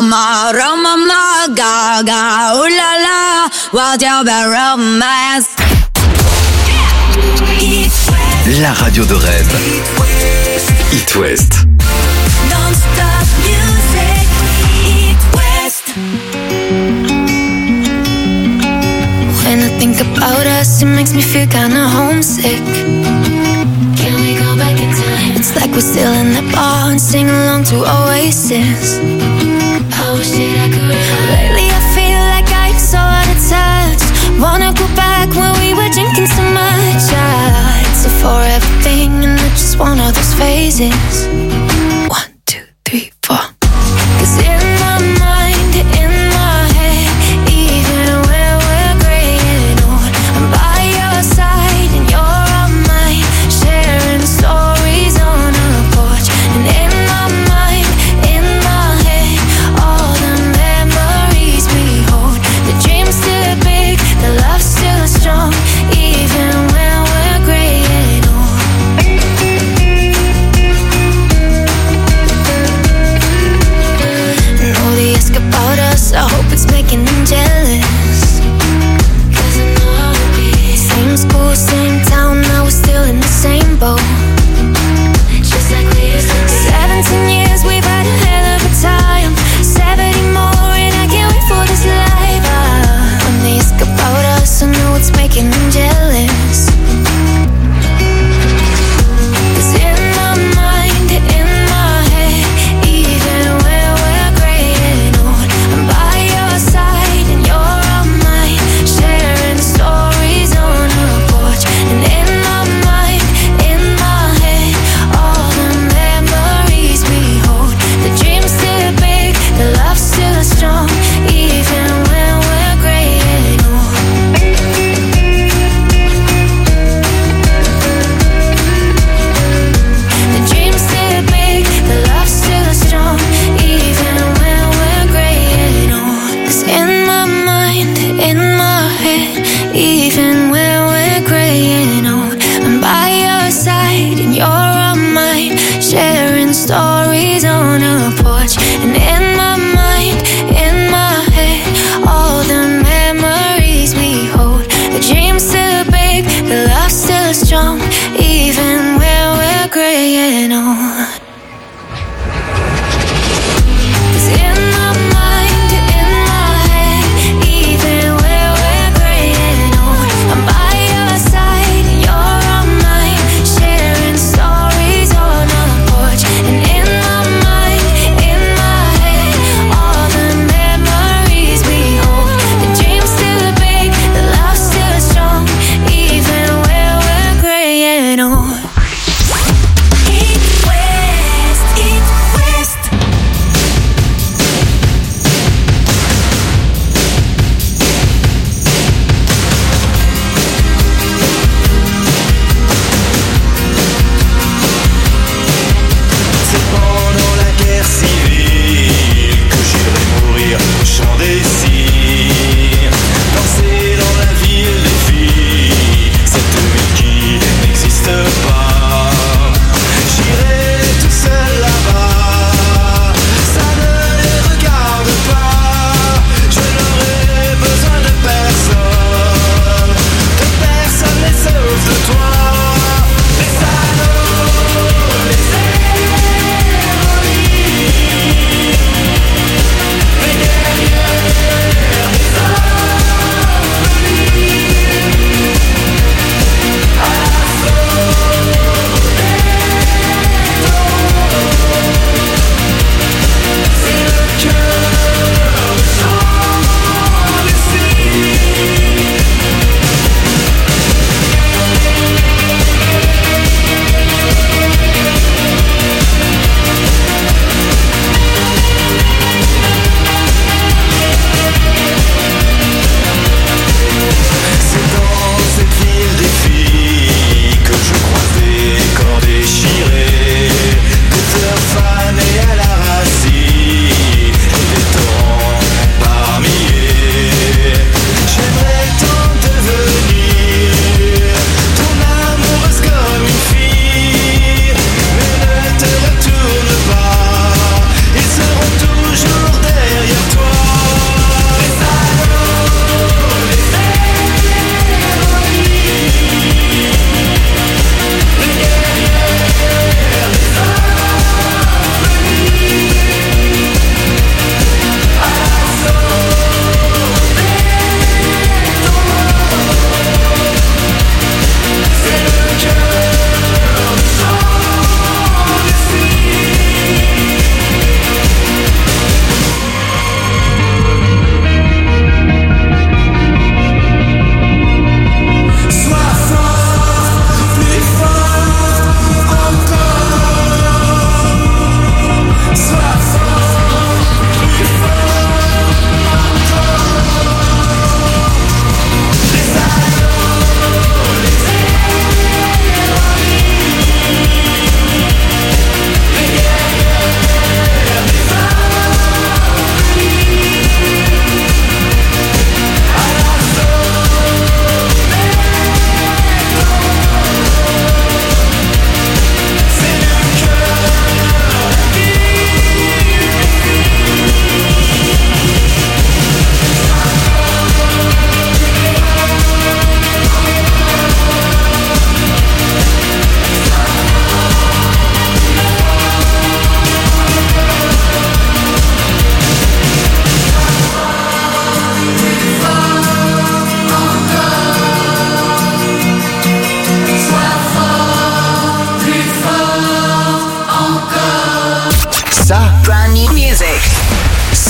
mama, mama, gaga, ooh la la, what's your bad romance? La radio de rêve. It West. Non-stop music, It West. When I think about us, it makes me feel kinda homesick. Can we go back in time? It's like we're still in the bar and sing along to Oasis. I wish that I could. Lately I feel like I'm so out of touch. Wanna go back when we were drinking so much. It's a forever thing and it's just one of those phases. 1, 2, 3, 4. 'Cause in my mind, in my head, even when we're gray and old, I'm by your side and you're on mine, sharing stories on a porch. And in my mind, in my head, all the memories we hold. The dream's still big, the love's still strong, even when we're gray and old. And all they ask about us, I hope it's making them jealous. 'Cause I know how it be. Same school, same town, now we're still in the same boat. Just like we used to be. 17 years, we've had a hell of a time. 70 more and I can't wait for this life. When they ask about us, I know it's making them jealous. 'Cause in my mind, in my head, even when we're gray and old, I'm by your side and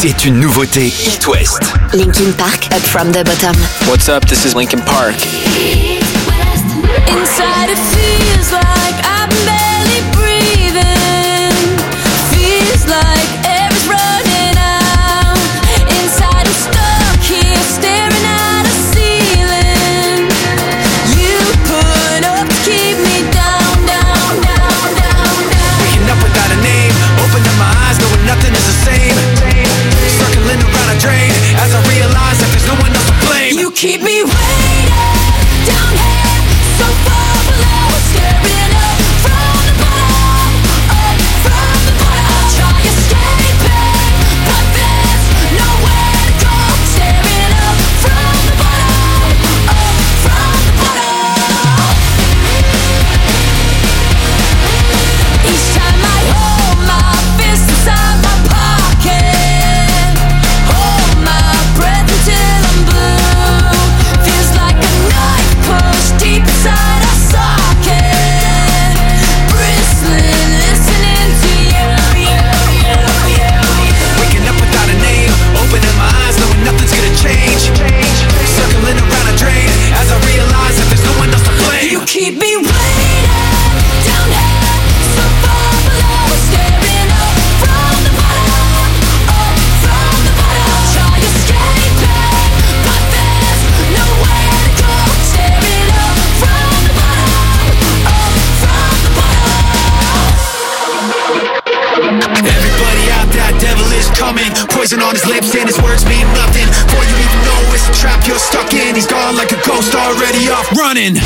C'est une nouveauté It West. Linkin Park, Up From The Bottom. What's up? This is Linkin Park. Inside it feels like I'm barely breathing. Feels like air's running out. Inside I'm stuck here staring at a ceiling. You put up to keep me down, down, down, down, down. Waking up without a name, open up my eyes knowing nothing is the same. Circling around a drain as I realize that there's no one else to blame. You keep me waiting down here, so far below, staring up from the bottom, up from the bottom. I'll try escaping, but there's nowhere to go. Staring up from the bottom, up from the bottom. Each time I hold my fist inside my pocket, hold my breath until I'm blue. Feels like a knife pushed deep inside a socket, bristling, listening to you. Waking up without a name, opening my eyes knowing nothing's gonna change. Circling around a drain as I realize that there's no one else to blame. You keep me waiting down here, so far below, staring up from the bottom, up from the bottom. I'll try escaping, but there's nowhere to go. Staring up from the bottom, up from the bottom. Everybody out there, devil is coming. Poison on his lips and his words mean nothing. Before you even know it's a trap you're stuck in. He's gone like a ghost already off running.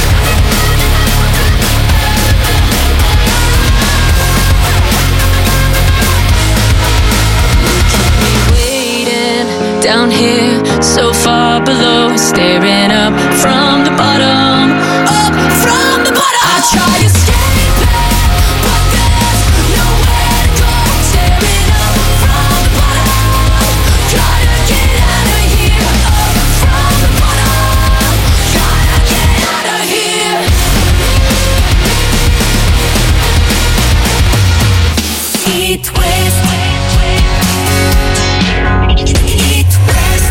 Waiting down here, so far below, staring up from the bottom, up from the bottom. I try escaping, but there's nowhere to go. Staring up from the bottom, gotta get out of here. Up from the bottom, gotta get out of here. Eat West. Eat West.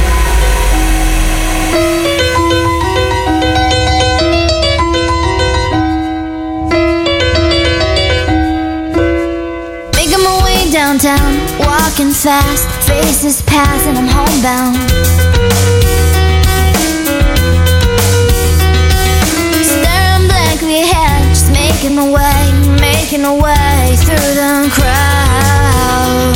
Making my way downtown, walking fast, faces pass and I'm homebound. Staring blankly ahead, just making my way through the crowd.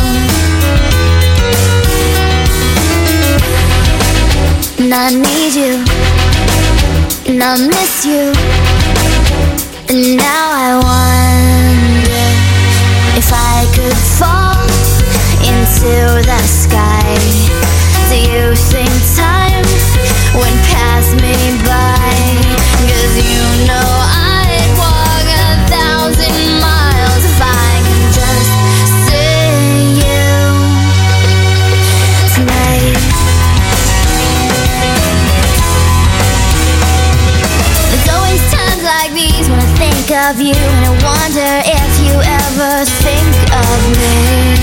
And I need you, and I miss you, and now I wonder if I could fall into the sky. Do you think time would pass me by? 'Cause you know I'd walk 1,000 miles if I could just see you tonight. There's always times like these when I think of you, and I wonder if you ever think of me.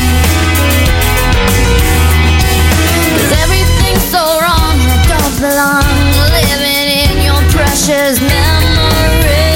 'Cause everything's so wrong and I don't belong, living in your precious memory.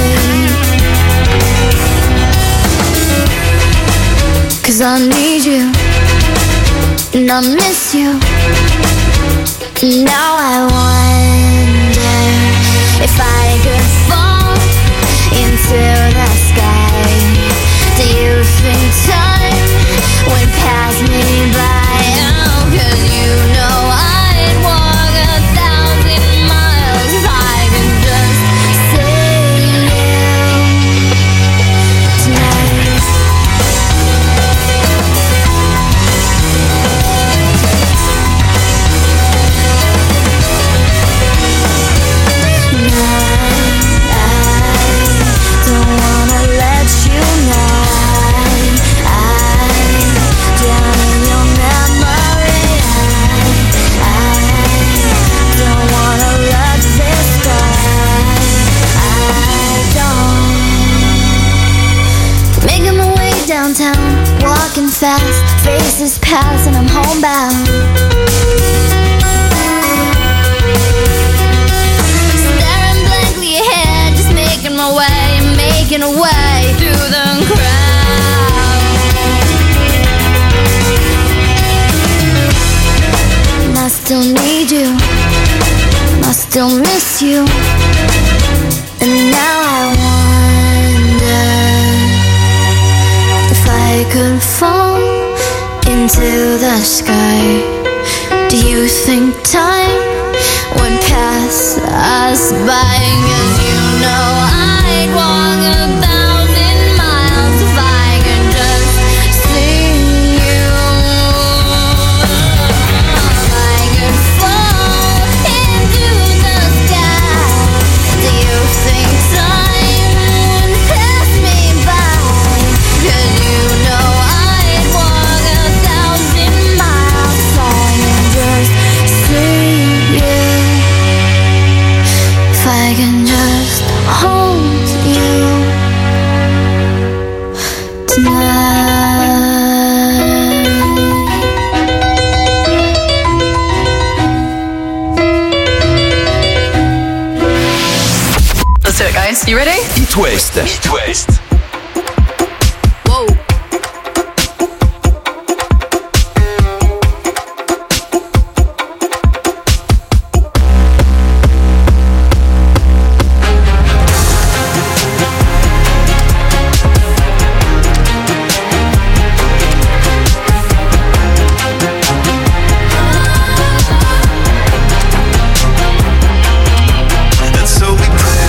'Cause I need you, and I miss you, and now I wonder if I could fall into the sky. Do you think time would pass me by? Oh, 'cause you know I'd walk 1,000 miles if I could just see you tonight. I don't wanna let you know drown in your memory. I don't wanna let this go. I don't. Making my way downtown, walking walking fast, faces pass and I'm homebound. Staring blankly ahead, just making my way and making a way through the crowd. And I still need you, and I still miss you. And now I wonder if I could fall into the sky. Do you think time would pass us by? 'Cause you know I'd walk 1,000 miles if I could just see you. If I could fall into the sky, do you think time would pass me by? 'Cause you know I'd walk 1,000 miles if I could just see you. If I can just hold you tonight. Let's do it, guys. You ready? It West. It West. Whoa. And so we pray.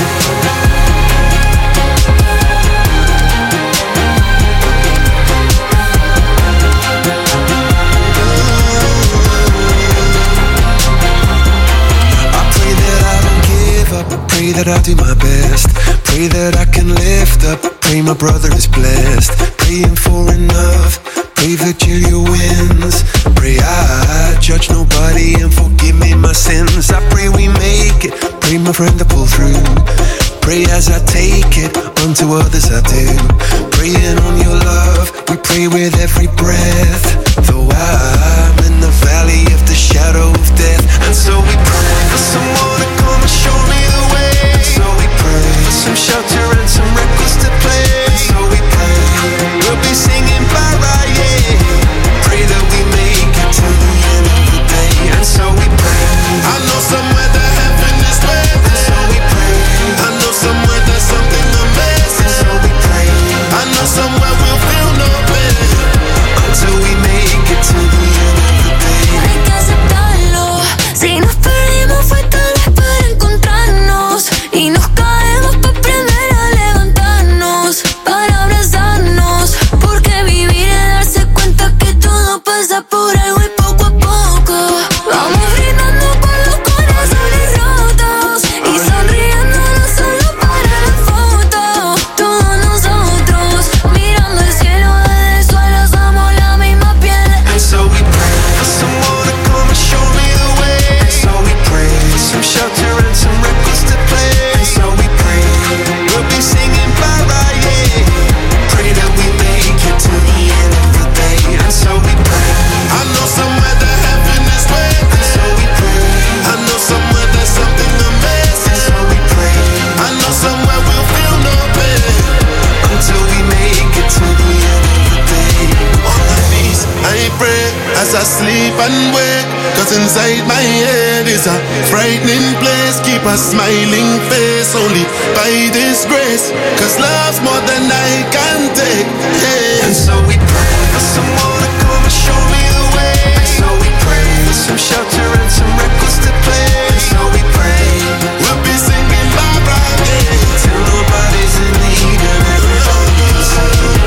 I pray that I don't give up. Pray that I do my best. Pray that I can lift up. Pray my brother is blessed. Praying for enough. Pray that Julia wins. Pray I judge nobody and forgive me my sins. I pray we make it. Pray my friend to pull through. Pray as I take it, unto others I do. Praying on your love, we pray with every breath. Though I'm in the valley of the shadow of death. And so we pray for someone to come and show me the way. And so we pray for some shelter and some records to play. And so we pray we'll be singing bye-bye, yeah. Pray that we make it to the end of the day. And so we pray. I know somewhere that heaven is waiting. And so we pray. I know somewhere there's something amazing. And so we pray. I know somewhere we'll feel no pain until we make it to the end of the day. Hay que aceptarlo. Si nos perdimos fue tal vez para encontrarnos. Y nos caemos para aprender a levantarnos, para abrazarnos. Porque vivir es darse cuenta que todo pasa por algo y poco a poco vamos brindando con los corazones rotos y sonriendo no solo para la foto. Todos nosotros mirando el cielo desde el suelo somos la misma piel. And so we pray for someone to come and show me the way. And so we pray for some shelter and some records to play. And so we pray we'll be singing bye-bye, yeah. Pray that we make it to the end of the day. And so we pray. I know somewhere that heaven is waiting. And so we pray. I know somewhere there's something amazing. And so we pray. I know somewhere we'll feel no pain until we make it to the end of the day. On my knees, I pray as I sleep and wake. 'Cause inside my head is a frightening place. Keep a smiling face only by this grace. 'Cause love's more than I can take, yeah. And so we pray for someone to come and show me the way. And so we pray for some shelter and some records to play. And so we pray we'll be singing bye-bye, yeah, till nobody's in need and everybody's singing.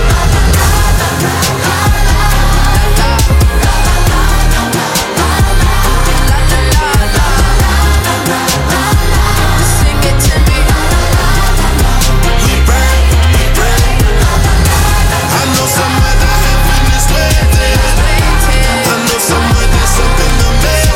Sing it to me. We pray, we pray. I know somewhere that heaven is waiting. I know somewhere there's something amazing.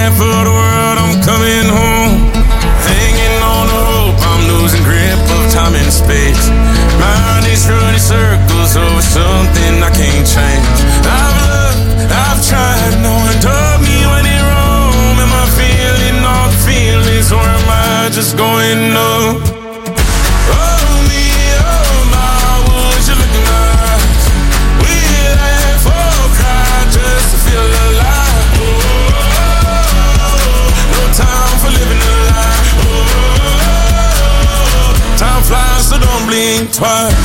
half of the world, I'm coming home. Hanging on the rope, I'm losing grip of time and space. Mind is running circles over something I can't change. I've looked, I've tried, no one told me when it wrong. Am I feeling all the feelings, or am I just going numb? Oh me, oh my, would you look in my eyes? We laugh or cry just to feel alive. No time for living a lie. Time flies, so don't blink twice.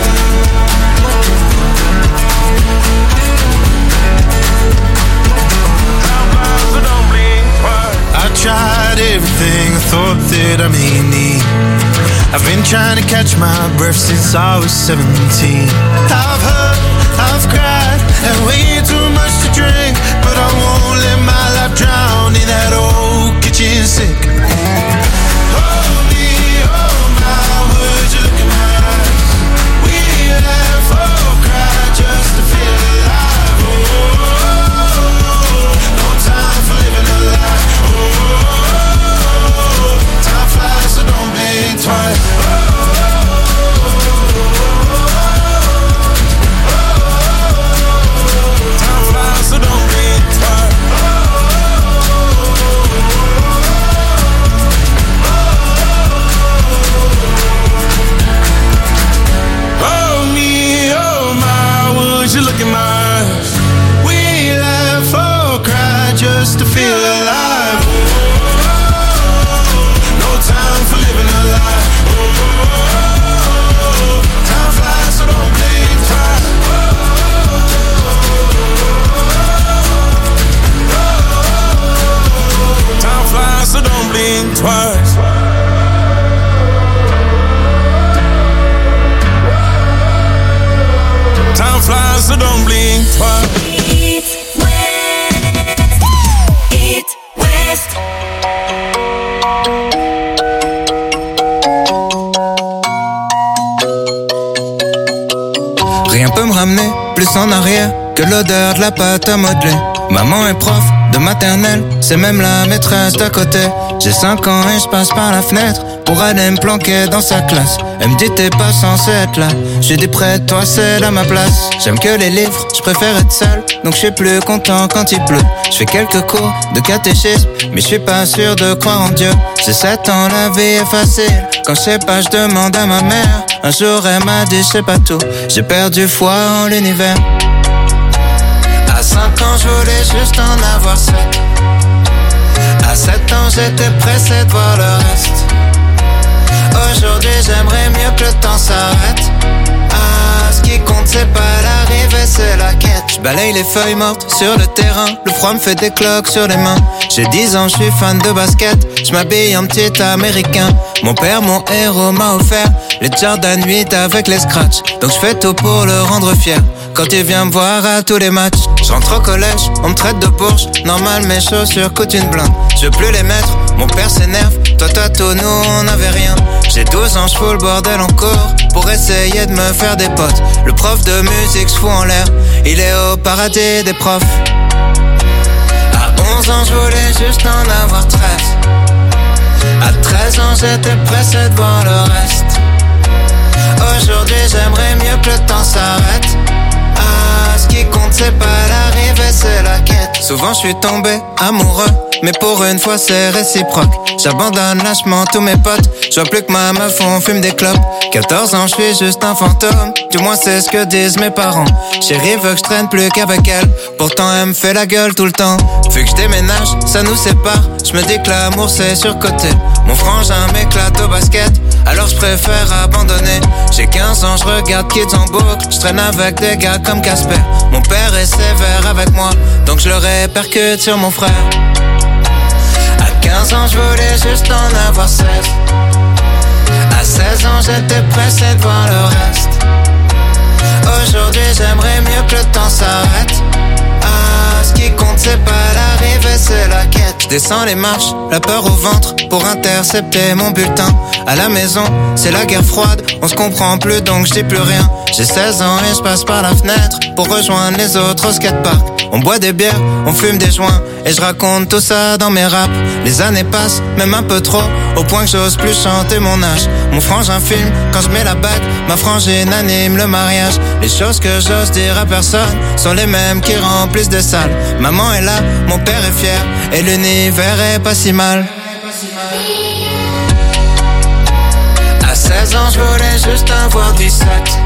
I tried everything I thought that I may need. I've been trying to catch my breath since I was 17. I've hurt, I've cried, and way too much to drink, but I won't let my life drown in that old kitchen sink. Oh me, oh my, would you look in my eyes? We laugh or cry just to feel alive. Oh, no time for living a lie. Time flies, so don't blink twice. Time flies, so don't blink twice. Oh me, oh my, would you look in my eyes? We laugh or cry just to feel alive. No time for living a lie. Time flies, so don't blink twice. Time flies, so don't blink twice. Time flies, so don't blink twice. Eat West. Rien peut me ramener plus en arrière que l'odeur de la pâte à modeler. Maman est prof de maternelle, c'est même la maîtresse d'à côté. J'ai 5 ans et je passe par la fenêtre pour aller me planquer dans sa classe. Elle me dit t'es pas censé être là. J'ai dit près de toi c'est à ma place. J'aime que les livres, je préfère être seul, donc je suis plus content quand il pleut. Je fais quelques cours de catéchisme, mais je suis pas sûr de croire en Dieu. J'ai 7 ans, la vie est facile. Quand je sais pas, je demande à ma mère. Un jour elle m'a dit je sais pas tout. J'ai perdu foi en l'univers. À 5 ans je voulais juste en avoir 7. À 7 ans j'étais pressé de voir le reste. Aujourd'hui j'aimerais mieux que le temps s'arrête. Ah, ce qui compte c'est pas l'arrivée, c'est la quête. Je balaye les feuilles mortes sur le terrain. Le froid me fait des cloques sur les mains. J'ai 10 ans, je suis fan de basket. Je m'habille en petit américain. Mon père, mon héros, m'a offert les Jordan 8 avec les scratchs. Donc je fais tout pour le rendre fier. Quand il vient me voir à tous les matchs, je rentre au collège, on me traite de bourge. Normal, mes chaussures coûtent une blinde. Je veux plus les mettre, mon père s'énerve. Toi, tout, nous, on n'avait rien. J'ai 12 ans, je fous le bordel encore pour essayer de me faire des potes. Le prof de musique se fout en l'air, il est au paradis des profs. À 11 ans, je voulais juste en avoir 13. À 13 ans, j'étais pressé de voir le reste. Aujourd'hui, j'aimerais mieux que le temps s'arrête. Ah, ce qui compte c'est pas l'arrivée, c'est la quête. Souvent je suis tombé amoureux, mais pour une fois c'est réciproque. J'abandonne lâchement tous mes potes. Je vois plus que ma meuf, on fume des clopes. 14 ans je suis juste un fantôme, du moins c'est ce que disent mes parents. Chérie veut que je traîne plus qu'avec elle, pourtant elle me fait la gueule tout le temps. Vu que je déménage, ça nous sépare. Je me dis que l'amour c'est surcoté. Mon frangin m'éclate au basket, alors je préfère abandonner. J'ai 15 ans, je regarde Kids en boucle. Je traîne avec des gars comme Casper. Mon père est sévère avec moi, donc je le répercute sur mon frère. À 15 ans, je voulais juste en avoir 16. À 16 ans, j'étais pressé de voir le reste. Aujourd'hui, j'aimerais mieux que le temps s'arrête. Ah, ce qui compte, c'est pas l'arrivée, c'est la quête. Je descends les marches, la peur au ventre, pour intercepter mon bulletin. À la maison, c'est la guerre froide, on se comprend plus donc je dis plus rien. J'ai 16 ans et je passe par la fenêtre pour rejoindre les autres au skatepark. On boit des bières, on fume des joints, et je raconte tout ça dans mes raps. Les années passent, même un peu trop, au point que j'ose plus chanter mon âge. Mon frangin filme quand je mets la bague, ma frangine anime le mariage. Les choses que j'ose dire à personne sont les mêmes qui remplissent des salles. Maman est là, mon père est fier, et l'univers est pas si mal. À 16 ans, je voulais juste avoir 17.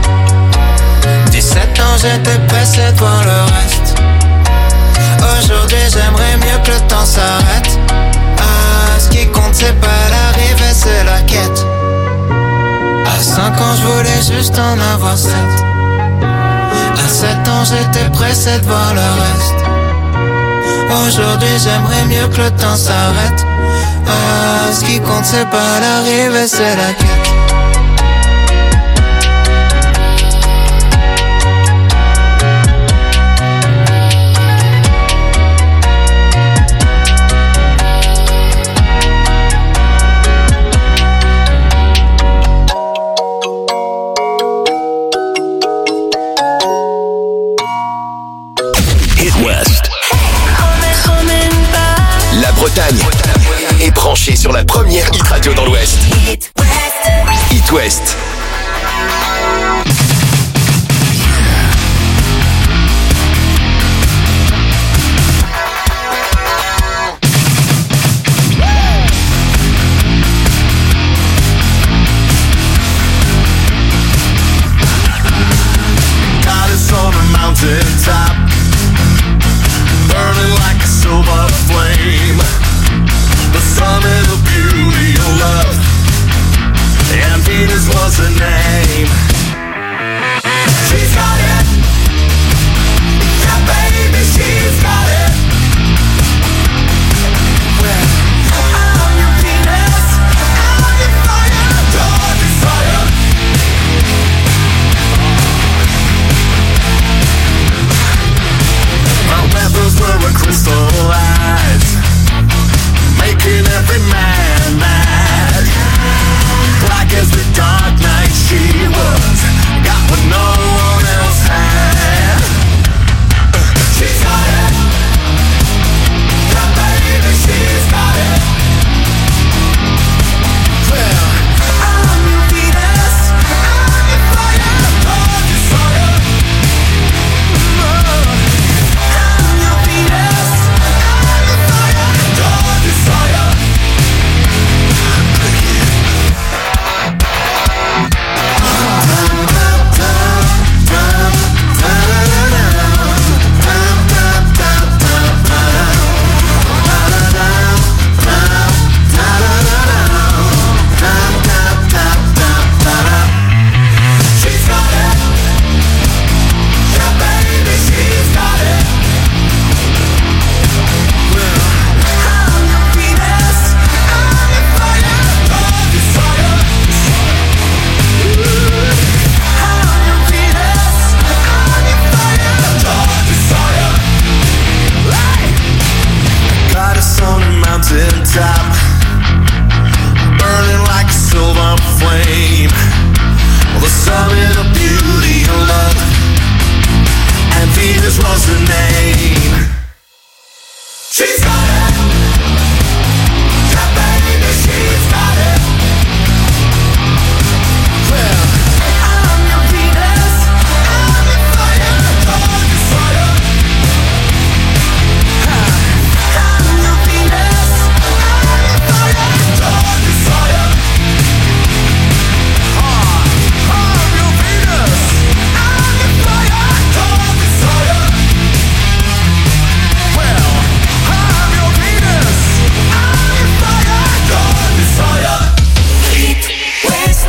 17 ans, j'étais pressé de voir le reste. Aujourd'hui, j'aimerais mieux que le temps s'arrête. Ah, ce qui compte, c'est pas l'arrivée, c'est la quête. À 5 ans, je voulais juste en avoir 7. À 7 ans, j'étais pressé de voir le reste. Aujourd'hui, j'aimerais mieux que le temps s'arrête. Ah, ce qui compte, c'est pas l'arrivée, c'est la quête. Bretagne est branché sur la première hit radio dans l'Ouest. Hit West. God is on a mountain top, burning like a silver flame. The summit of beauty and love, and Venus was her name. She's got it, yeah baby, she's got it. Well, I'm your Venus, I'm your fire, your desire. My weapons were crystallized, making every man mad. Black as the dark night she was, got what no one else had. She's got it, yeah baby, she's got it. Well, I'm your Venus, I'm your fire, your desire. I'm your Venus, I'm your fire, your desire. She's got it, yeah baby, she's got it. Well, I'm your Venus, I'm your fire, your desire. I'm your Venus, I'm your fire, your desire. Goddess on a mountain top, burning like a silver flame. The summit of beauty and love, and Venus was her name. She's got it, yeah baby, she's got it. Well, I'm your Venus, I'm your fire, your desire. I'm your Venus, I'm your fire, your desire. I'm your Venus, I'm your fire, your desire. Well, I'm your Venus, I'm your fire, your desire. Hit West.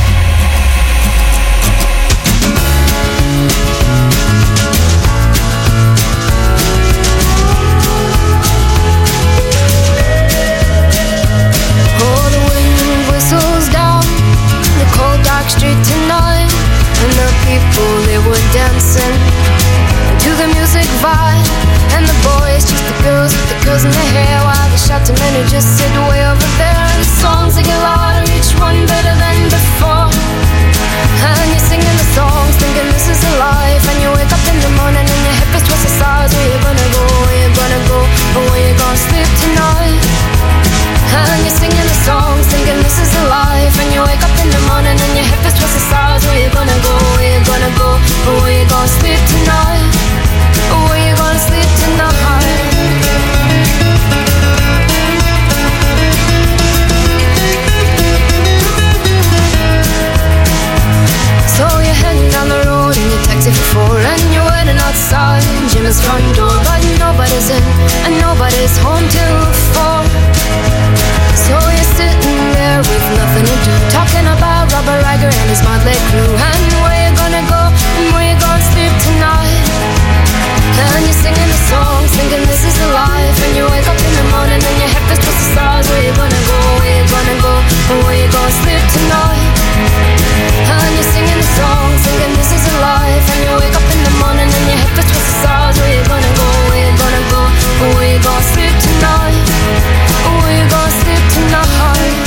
Oh, the wind whistles down the cold dark street tonight, and the people, they were dancing to the music vibe, and the boys chased the girls with the girls in their hair, while the shouting men who just sit way over there. The songs they get louder, each one better than before, and you're singing the songs thinking this is a life, and you wake up in the morning and your hip is twisted sides, where you gonna isn't, and nobody's home till 4. So you're sitting there with nothing to do, talking about Robert Riger and his motley crew, and where you gonna go and where you gonna sleep tonight. And you're singing the songs, thinking this is the life, and you wake up in the morning and your head feels towards the stars. Where you gonna go, where you gonna go, and where you gonna sleep tonight. And you're singing the songs, thinking this is the life, and you wake up in the morning and your head feels towards the stars. Where you gonna go, where you gonna go, and where you gonna sleep tonight. Where you gonna sleep tonight.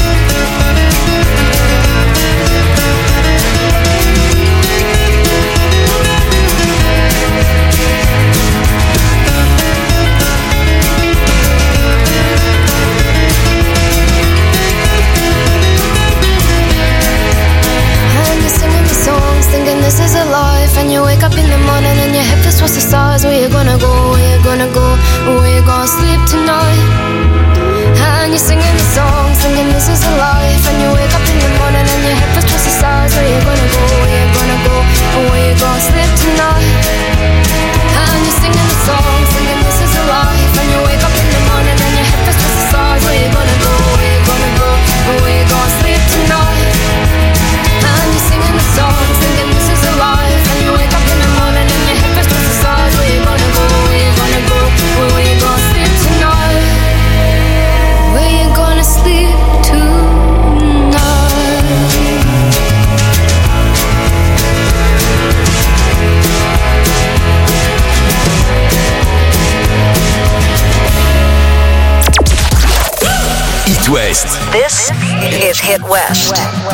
Thinking this is a life, and you wake up in the morning and your head feels towards the stars. Where you gonna go, where you gonna go, where you gonna sleep tonight. And you're singing the songs, thinking this is a life, and you wake up in the morning and your head feels towards the stars. Where you gonna go, where you gonna go, where you gonna sleep tonight. And you're singing the songs, thinking this is a life, and you wake up in the morning and your head feels towards the stars. Where you gonna go, where you gonna go, where you gonna sleep tonight. And you're singing the songs, thinking this is a life, and you wake up in the morning and your head feels towards the stars. Where you gonna go, where you gonna go, where you gonna sleep tonight. Where you gonna sleep tonight. Hit West. This is Hit West.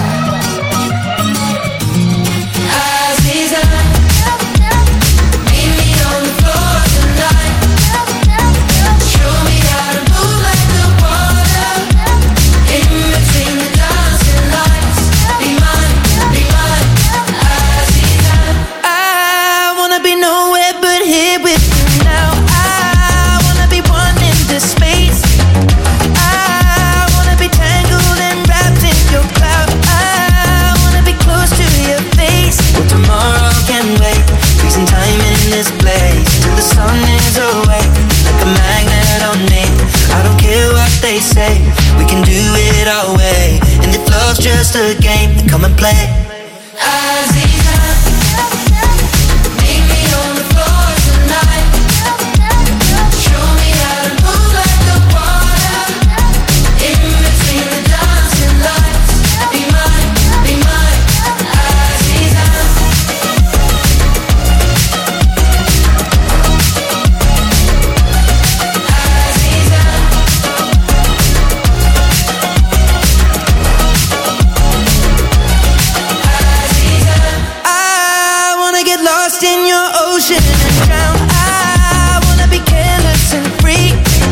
They say we can do it our way, and if love's just a game, then come and play. Aziza, meet me on the floor tonight. Show me how to move like the water in between the dancing lights. Be mine, Aziza. In your ocean and drown. I wanna be careless and free.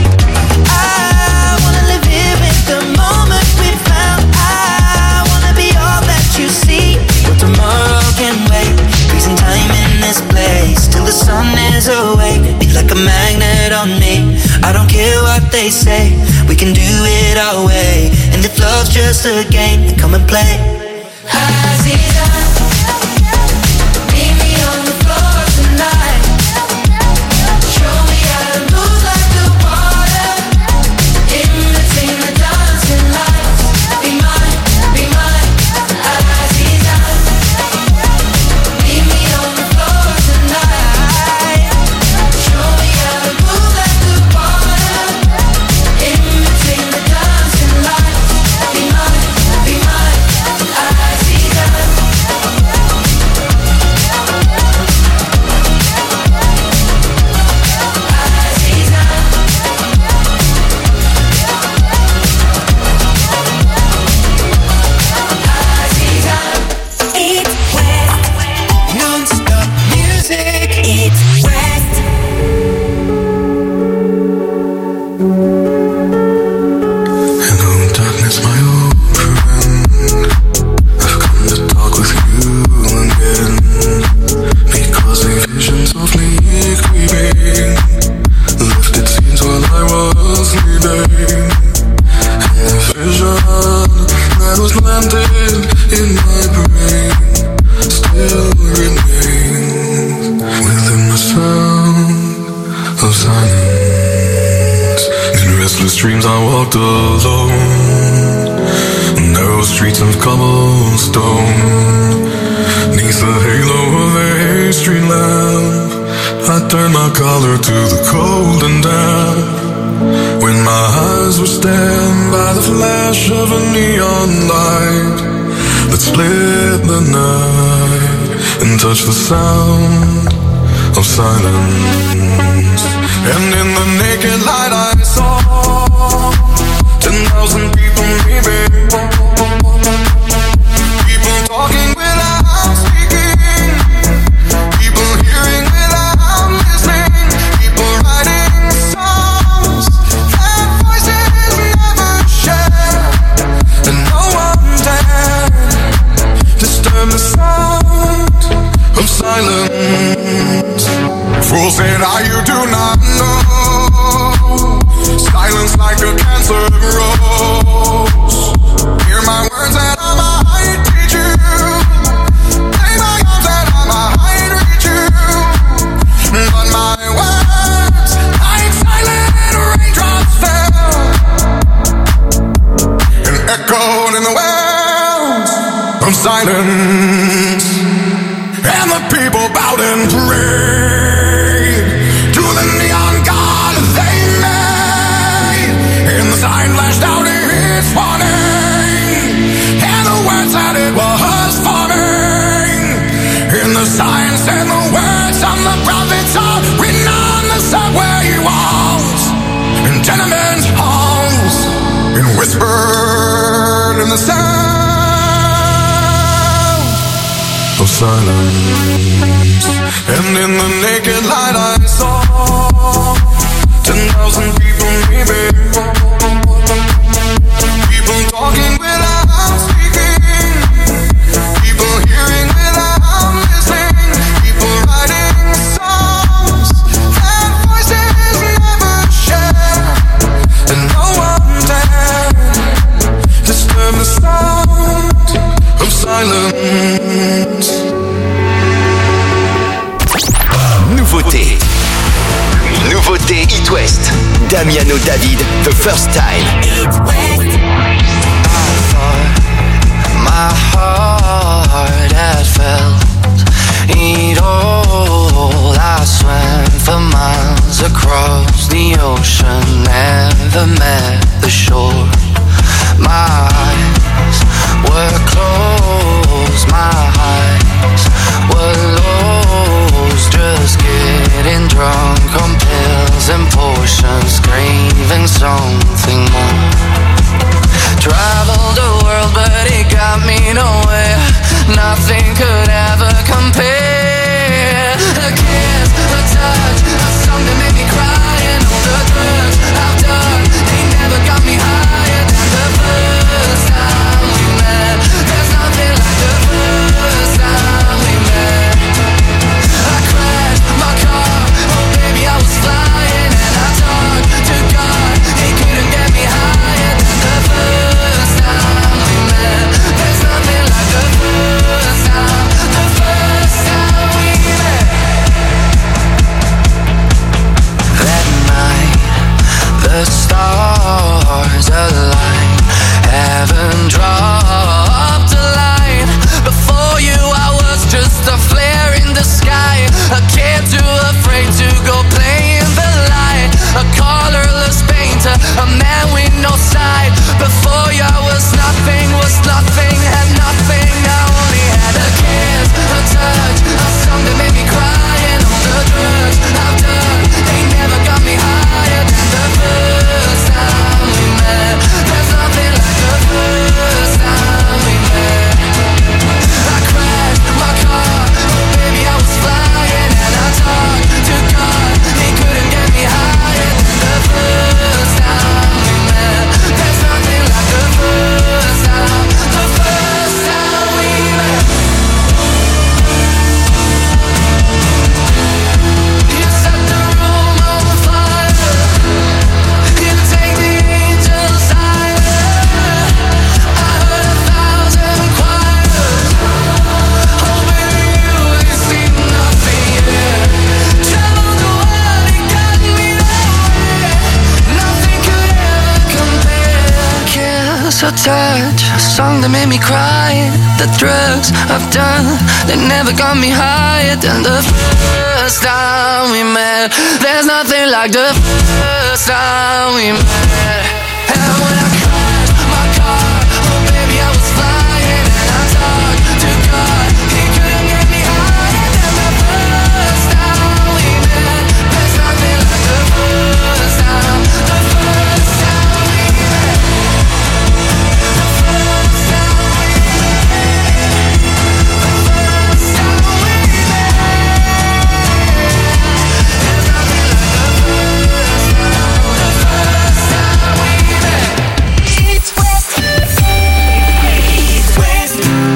I wanna live here in the moment we found. I wanna be all that you see. But tomorrow can wait. Freezing time in this place till the sun is awake. Be like a magnet on me. I don't care what they say. We can do it our way. And if love's just a game, then come and play. Aziza, of silence. restless dreams I walked alone, narrow streets of cobblestone, neath the halo of a street lamp, I turned my collar to the cold and damp. When my eyes were stabbed by the flash of a neon light that split the night and touched the sound of silence. And in the naked light I saw 10,000 people maybe, people talking without speaking, people hearing without listening, people writing songs that voices never share, and no one dared disturb the sound of silence. Fools said, you do not know. Silence like a cancer grows. Hear my words that I might teach you. Play my arms that I might reach you. But my words, like silent raindrops fell and echoed in the wells of silence. And the people bowed and prayed to the neon god they made. And the sign flashed out its warning, and the words that it was forming. And the sign said the words of the prophets are written on the subway walls and tenement halls, and whispered in the sound of silence. And in the naked light I saw 10,000 people maybe, people talking without speaking, people hearing without listening, people writing songs that voices never share, and no one dared disturb the sound of silence. Nouveauté. Nouveauté It West. Damiano David, The First Time. It West. I thought my heart had felt it all. I swam for miles across the ocean, never met the shore. My eyes were closed, my eyes were lost, just getting drunk on pills and potions, craving something more. Traveled the world but it got me nowhere, nothing could ever compare. A kiss, a touch, a song that made me cry, and all the drugs I've done, they never got me higher than the first time we met. There's nothing like the first time we met. I crashed my car, oh baby I was flying. so touch, a song that made me cry. The drugs I've done, they never got me higher than the first time we met. There's nothing like the first time we met. And when I crashed my car, oh baby I was flying. And I talked to God, he couldn't get me higher than the first time we met. There's nothing like the first time, the first time we met. The first time we met. The first time we met. There's nothing like the first time we met. East West, East West.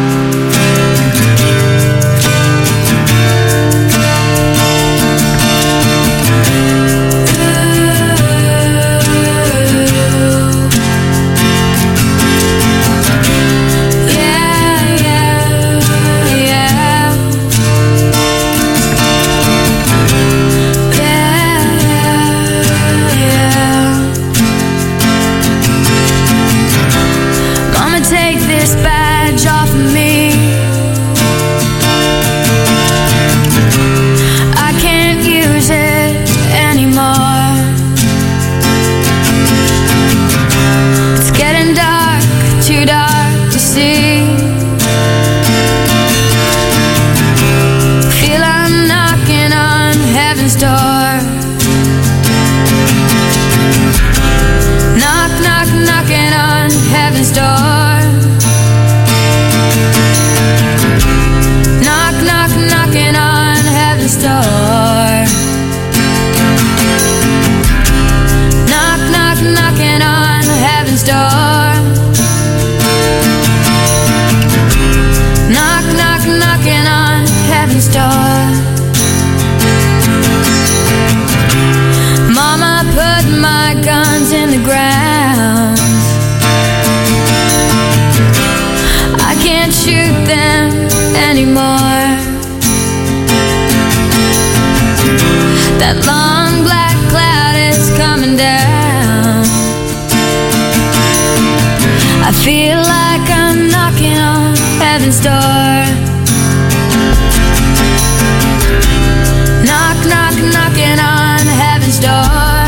Mama, take this badge off of me. I can't use it anymore. It's getting dark, too dark to see. Feel I'm knocking on heaven's door. Knock, knock, knocking on heaven's door. Knock, knock, knocking on heaven's door. Knock, knock, knocking on heaven's door. Knock, knock, knocking on heaven's door. Mama put my guns in the ground. I can't shoot them anymore. That long black cloud is coming down. I feel like I'm knocking on heaven's door. Knock, knock, knocking on heaven's door.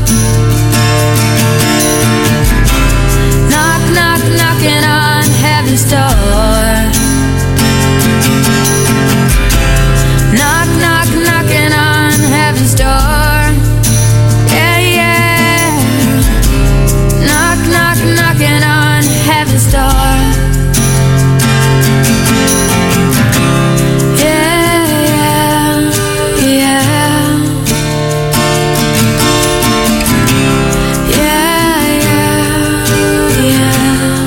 Knock, knock, knocking on heaven's door. Knock, knock, knocking on heaven's door. Yeah, yeah. Knock, knock, knocking on heaven's door. Yeah, yeah, yeah. Yeah, yeah, yeah.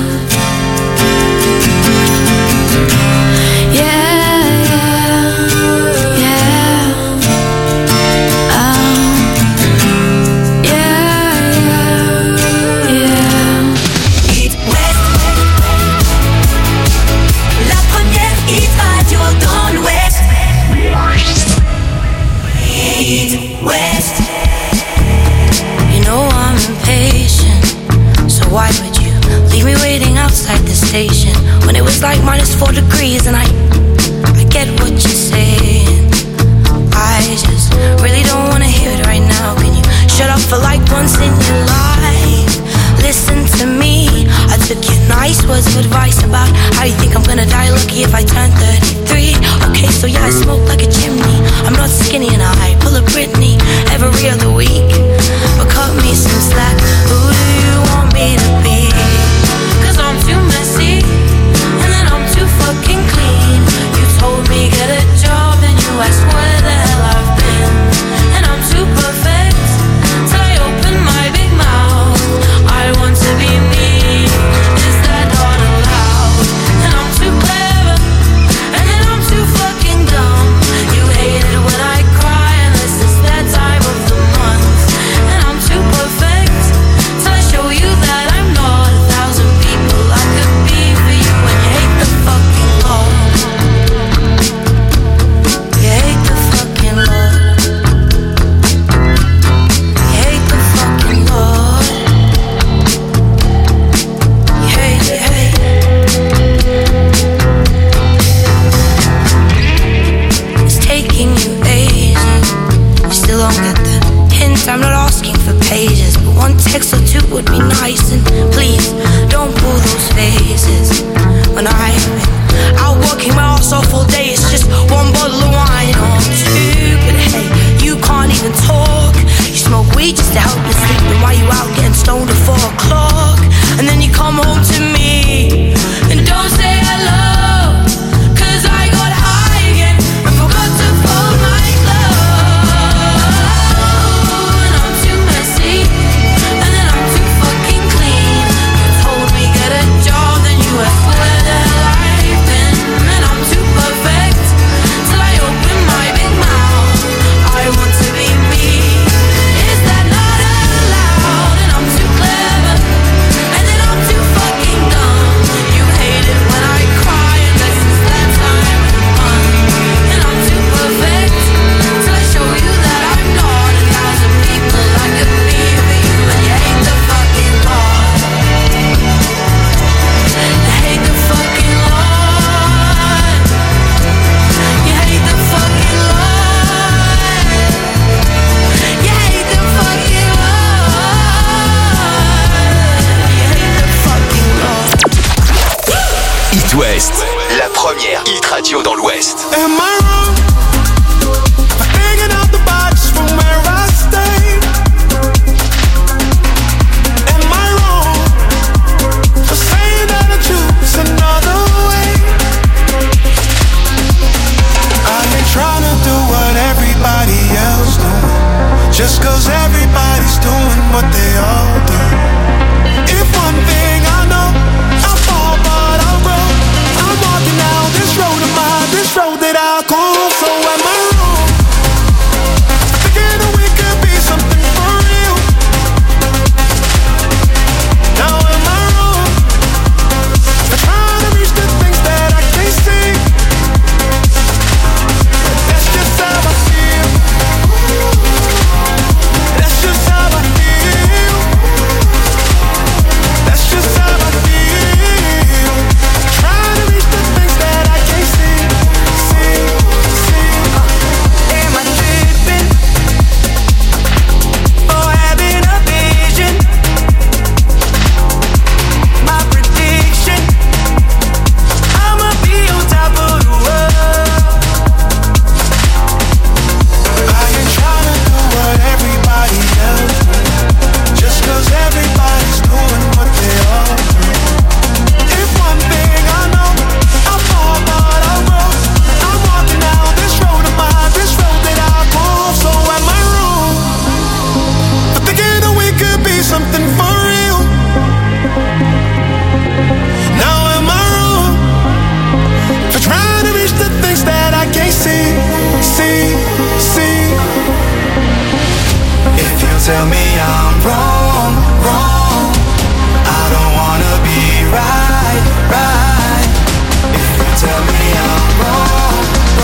Why would you leave me waiting outside the station when it was like -4 degrees? And I get what you're saying. I just really don't wanna hear it right now. Can you shut up for like once in your life? Listen to me. I took your nice words of advice about how you think I'm gonna die lucky if I turn 33. Okay, so yeah, I smoke like a chimney. I'm not skinny and I pull a Britney every other week. But cut me some slack. Who do you want me to be? 'Cause I'm too messy and then I'm too fucking clean. You told me get a job and you asked where the hell I've been. And I'm too perfect till I open my big mouth. I want to be me, is that not allowed? And I'm too clever and then I'm too fucking dumb. You hate it when I cry and this is that time of the month. I'm not asking for pages, but one text or two would be nice. And please, don't pull those faces. When I've been out working my ass off all day, it's just one bottle of wine or two. But hey, you can't even talk. You smoke weed just to help you sleep. And why you out getting stoned at 4 o'clock? And then you come home to me and don't say hello, 'cause I got high again and forgot to fold my clothes. And I'm too messy, and then I'm too fucking clean. You told me get a job, then you asked where the life been. And I'm too perfect till I open my big mouth. I want to be me. Is that not allowed? And I'm too clever, and then I'm too fucking dumb. You hate it when I cry, and this is that time and fun. And I'm too perfect till I show you that I'm not. 1,000 people I could be for you, and you hate the fucking Lord. You hate the fucking Lord. You hate the fucking Lord. You hate the fucking Lord. You hate the fucking Lord. It West, la première hit radio dans l'Ouest. Am I wrong for thinking out the box from where I stay? Am I wrong for saying that I choose another way? I ain't trying to do what everybody else do, just 'cause everybody's doing what they all do. If one thing I know, I fall but I roll. I'm walking down this road of mine, this road that I call. So am I wrong? Thinking that we could be something for real. Now am I wrong for trying to reach the things that I can't see? That's just how I feel. That's just how I feel. That's just how I feel. Trying to reach the things that I can't see. Am I tripping for having a vision? My prediction, I'ma be on top of the world. I ain't trying to do what everybody else do, just 'cause everybody's doing what they all do. If one thing I know, I fall but I roll. I'm walking down this road of mine, this road that I call. So am I wrong for thinking that we could be something for real? Now am I wrong for trying to reach the things that I can't see? If you tell me I'm wrong, I don't wanna be right. If you tell me I'm wrong,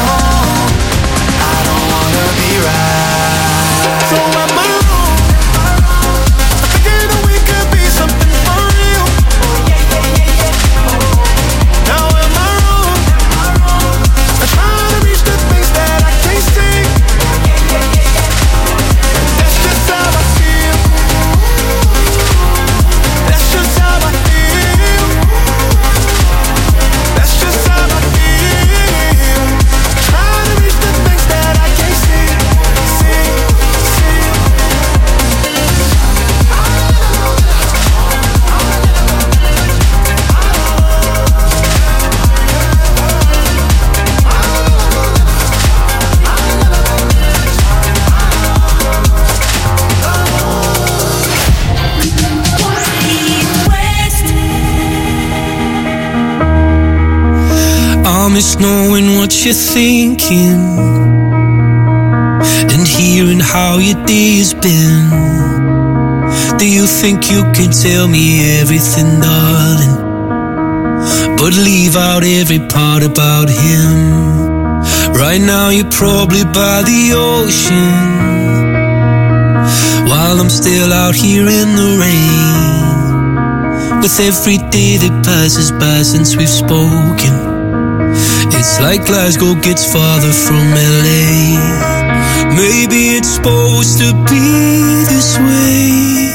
I don't wanna be right. So am I wrong for thinking that we could be something for real? Now am I wrong for trying to reach the things that I can't see? That's just how I feel. That's just how I feel. That's just how I feel. Trying to reach the things that I can't see. I miss knowing what you're thinking and hearing how your day's been. Do you think you can tell me everything, darling, but leave out every part about him? Right now you're probably by the ocean, while I'm still out here in the rain. With every day that passes by since we've spoken, it's like Glasgow gets farther from LA. Maybe it's supposed to be this way,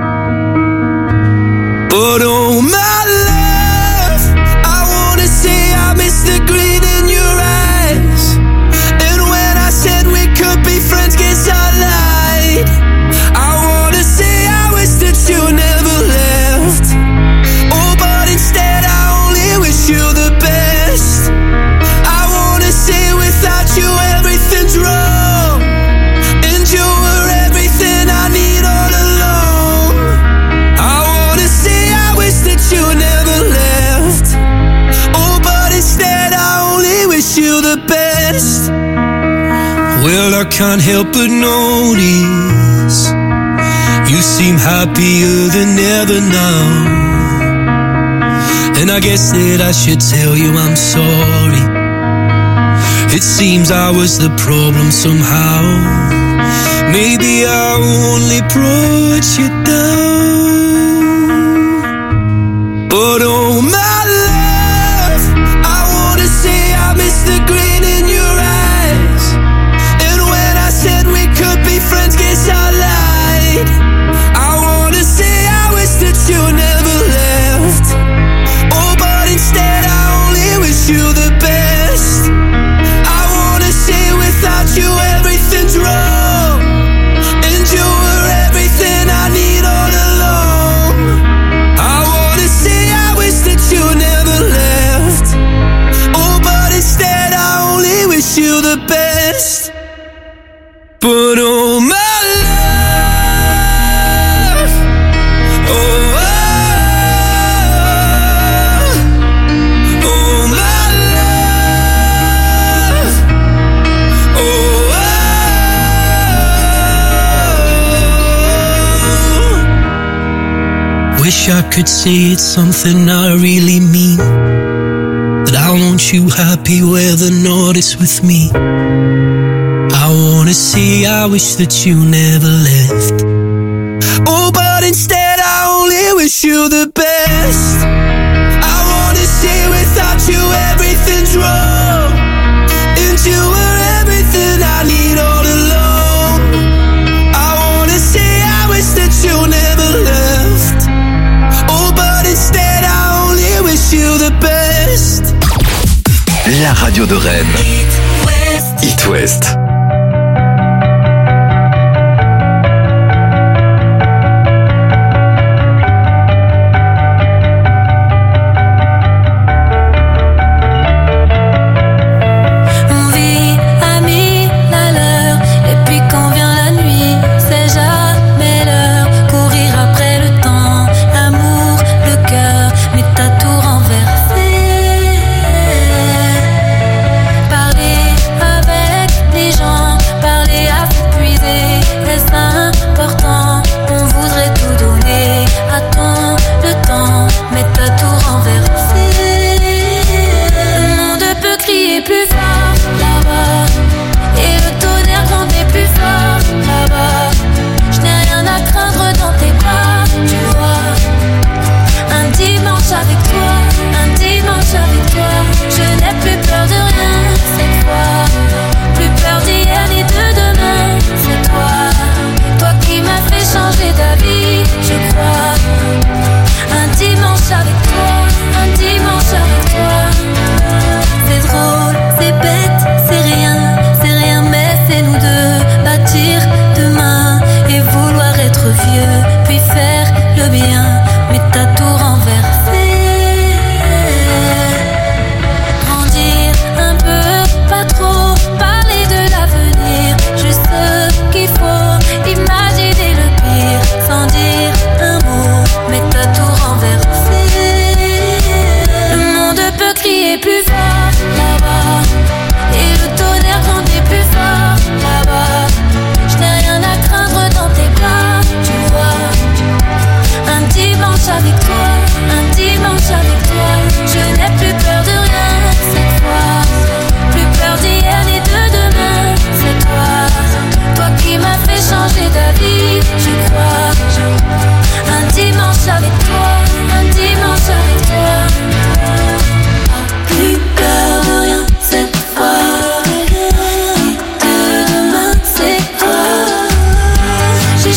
but oh my love, I wanna say I miss the green in your eyes. And when I said we could be friends, guess I lied. I wanna say I wish that you never left. Oh, but instead I only wish you the best. I wanna say without you everything's wrong, and you were everything I need all along. I wanna say I wish that you never left. Oh, but instead I only wish you the best. Well, I can't help but notice you seem happier than ever now. And I guess that I should tell you I'm sorry. It seems I was the problem somehow. Maybe I only brought you down. But oh my love, I wanna say I miss the green in your eyes. And when I said we could be friends, guess I lied. I wanna say I wish that you never left. Oh, but instead I only wish you the best. I wanna say without you everything's wrong, and you were everything I need all along. I wanna say I wish that you never left. Oh, but instead I only wish you the best. But oh my love, oh, oh my love, oh. Wish I could say it's something I really mean, that I want you happy where the north is with me. I wanna say I wish that you never left. Oh, but instead I only wish you the best. I wanna say without you everything's wrong, and you were everything I need all along. I wanna say I wish that you never left. Oh, but instead I only wish you the best. La radio de Rennes. It West. Parler avec les gens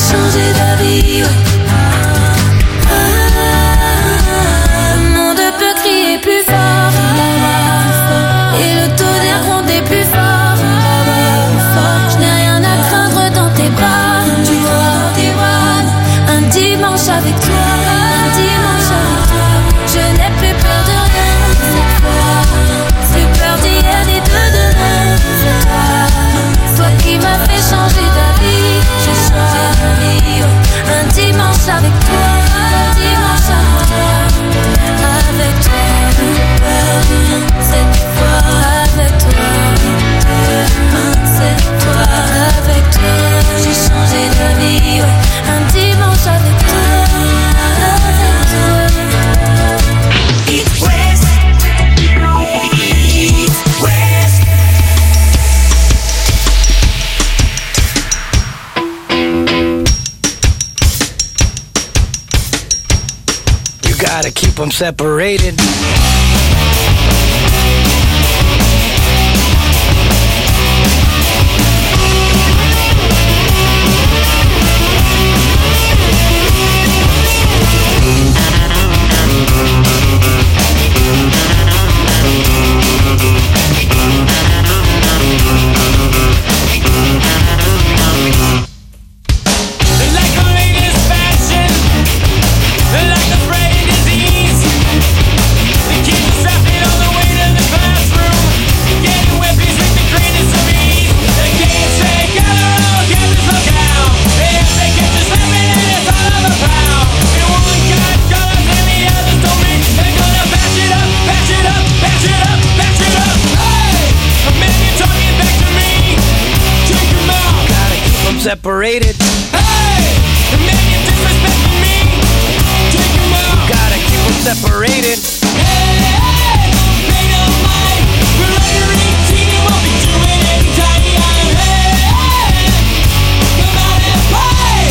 changé d'avis, ouais. Le monde peut crier plus fort, et le tonnerre gronder plus fort. Je n'ai rien à craindre dans tes bras. Tu vois, un dimanche avec toi, un dimanche avec toi. Je n'ai plus peur de rien cette fois, plus peur d'hier ni de demain. Toi qui m'as fait changer d'avis, j'ai changé d'avis, ouais. Un dimanche avec toi, un dimanche avec toi, avec toi, cette fois, avec toi, cette fois, avec toi, j'ai changé d'avis, ouais. Un dimanche avec toi, avec toi. East West, East West. You gotta keep them separated. Like the latest fashion, like the brain disease. The kids are strapping on the way to the classroom, getting weapons with the greatest of ease. They can't say gather around, can't slow down. They get to slamming and it's all of a pound. And one got colors and the others don't mix. They're gonna patch it up, patch it up, patch it up, patch it up. Hey, a man, you're talking back to me. Check him out. Gotta keep them separated. Hey, a man, you're disrespecting me. Check him out. Gotta keep them separated. Hey, pay no mind. We're under 18 and won't be doing any time. Hey, come out and play.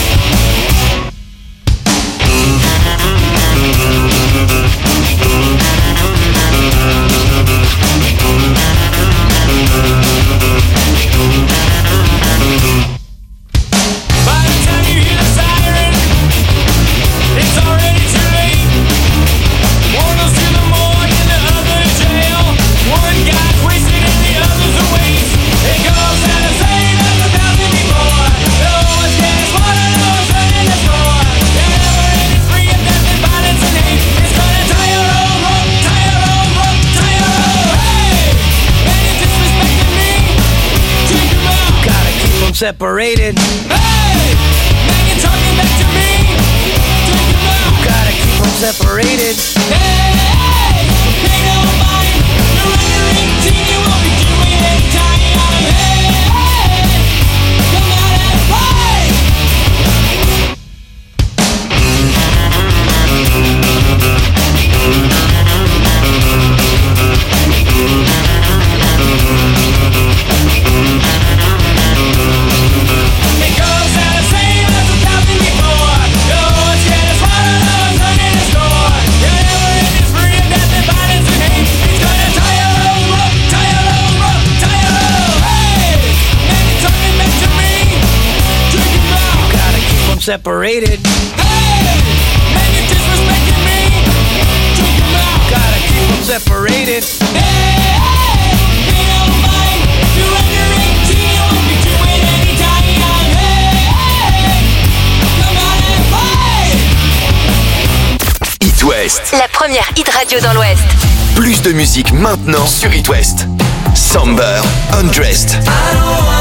By the time you hear the siren, it's already too late. One goes to the morgue and the other to jail. One guy's wasted and the other's a waste. It goes out of saying there's 1,000 before. No one's getting smarter, no one's learning the score. There never ends free of death and violence and hate. It's gonna tie your own rope, tie your own rope, tie your own. Hey, man, you're disrespecting me. Check him out. Gotta keep them separated. Hey, man, you're talking back to me. Check him out. Gotta keep them separated. Hey, pay no mind. You're under 18, you won't be doing any time. Hey, come out and play. It goes out of saying there's 1,000 before. No one's getting smarter, no one's learning the score. You're never in this free of death and violence and hate. It's gonna tie your own rope, tie your own rope, tie your own. Hey, man, you're talking back to me. Check him out. Gotta keep them separated. Hey, man, you're disrespecting me. Check him out. Gotta keep them separated. Hey, pay no mind. You're under 18, you won't be doing any time. Hey, come out and play. It West. La première hit radio dans l'Ouest. Plus de musique maintenant sur It West. Somber, Undressed. I don't